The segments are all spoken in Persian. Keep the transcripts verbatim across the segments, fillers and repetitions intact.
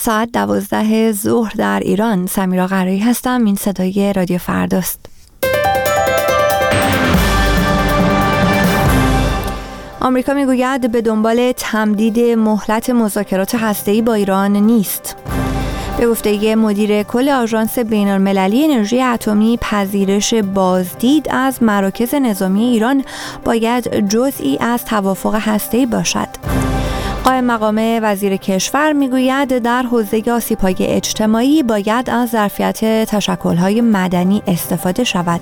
ساعت دوازده ظهر در ایران. سمیرا قرایی هستم. این صدای رادیو فرداست. آمریکا میگوید به دنبال تمدید مهلت مذاکرات هسته‌ای با ایران نیست. به گفته مدیر کل آژانس بین‌المللی انرژی اتمی، پذیرش بازدید از مراکز نظامی ایران باید جزئی از توافق هسته‌ای باشد. قائم مقام وزیر کشور میگوید در حوزه آسیب‌های اجتماعی باید از ظرفیت تشکل‌های مدنی استفاده شود.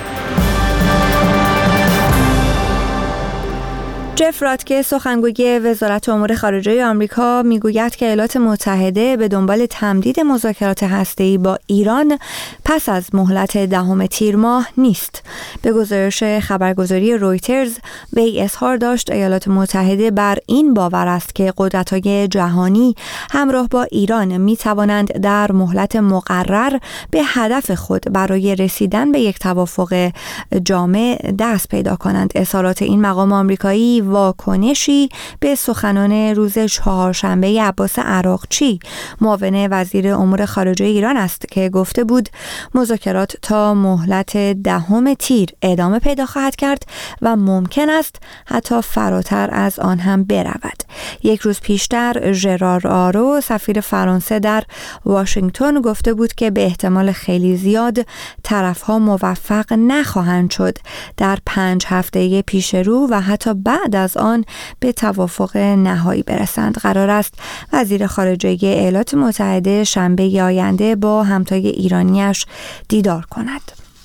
جف راتکه، سخنگوی وزارت امور خارجه آمریکا، میگوید که ایالات متحده به دنبال تمدید مذاکرات هسته‌ای با ایران پس از مهلت دهم تیر ماه نیست. به گزارش خبرگزاری رویترز، وی اظهار داشت ایالات متحده بر این باور است که قدرت‌های جهانی همراه با ایران می‌توانند در مهلت مقرر به هدف خود برای رسیدن به یک توافق جامع دست پیدا کنند. اظهارات این مقام آمریکایی واکنشی به سخنان روز چهارشنبه عباس عراقچی، معاون وزیر امور خارجه ایران است که گفته بود مذاکرات تا مهلت دهم تیر ادامه پیدا خواهد کرد و ممکن است حتی فراتر از آن هم برود. یک روز پیشتر ژرار آرو، سفیر فرانسه در واشنگتن، گفته بود که به احتمال خیلی زیاد طرف‌ها موفق نخواهند شد در پنج هفته پیش رو و حتی بعد از آن به توافق نهایی برسند. قرار است وزیر خارجه ایالات متحده شنبه آینده با همتای ایرانیش دیدار کند.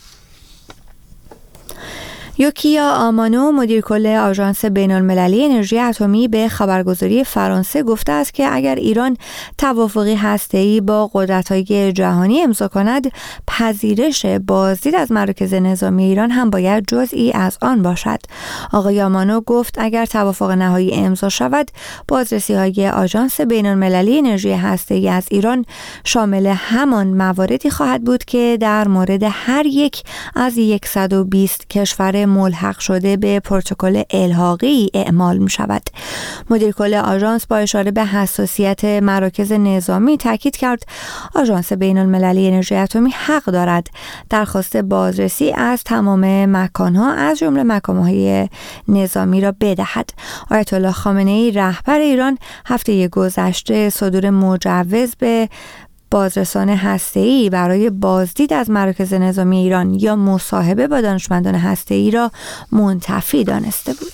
یوکیا آمانو، مدیر کل آژانس بین‌المللی انرژی اتمی، به خبرگزاری فرانسه گفته است که اگر ایران توافقی هسته‌ای با قدرت‌های جهانی امضا کند، پذیرش بازدید از مراکز نظامی ایران هم باید جزئی از آن باشد. آقای آمانو گفت اگر توافق نهایی امضا شود، بازرسی‌های آژانس بین‌المللی انرژی هسته‌ای از ایران شامل همان مواردی خواهد بود که در مورد هر یک از صد و بیست کشور ملحق شده به پروتکل الحاقی اعمال می شود. مدیر کل آژانس با اشاره به حساسیت مراکز نظامی تاکید کرد آژانس بین المللی انرژی اتمی حق دارد درخواست بازرسی از تمام مکانها از جمله مکانهای نظامی را بدهد. آیت الله خامنه ای، رهبر ایران، هفته گذشته صدور مجوز به بازرسان هسته‌ای برای بازدید از مراکز نظامی ایران یا مصاحبه با دانشمندان هسته‌ای را منتفی دانسته بود.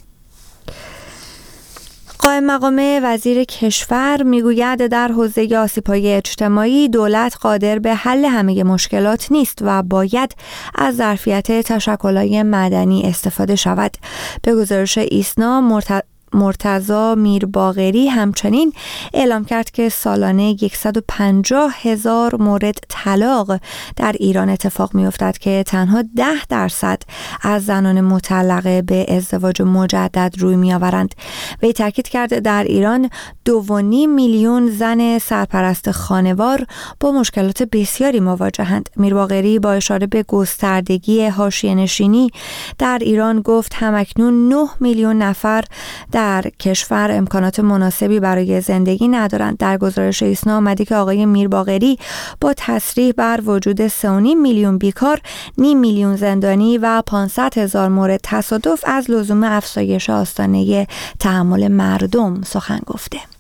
قائم مقام وزیر کشور میگوید در حوزه آسیب‌های اجتماعی دولت قادر به حل همه مشکلات نیست و باید از ظرفیت تشکل‌های مدنی استفاده شود. به گزارش ایسنا، مرت... مرتضی میرباقری همچنین اعلام کرد که سالانه صد و پنجاه هزار مورد طلاق در ایران اتفاق می‌افتد که تنها ده درصد از زنان مطلقه به ازدواج مجدد روی می‌آورند. وی تاکید کرد در ایران دو و نیم میلیون زن سرپرست خانوار با مشکلات بسیاری مواجهند. میرباقری با اشاره به گستردگی حاشیه‌نشینی در ایران گفت همکنون نه میلیون نفر در در کشور امکانات مناسبی برای زندگی ندارند. در گزارش ایسنا آمده که آقای میرباقری با تصریح بر وجود سه و نیم میلیون بیکار، نیم میلیون زندانی و پانصد هزار مورد تصادف از لزوم افزایش آستانه تحمل مردم سخن گفته.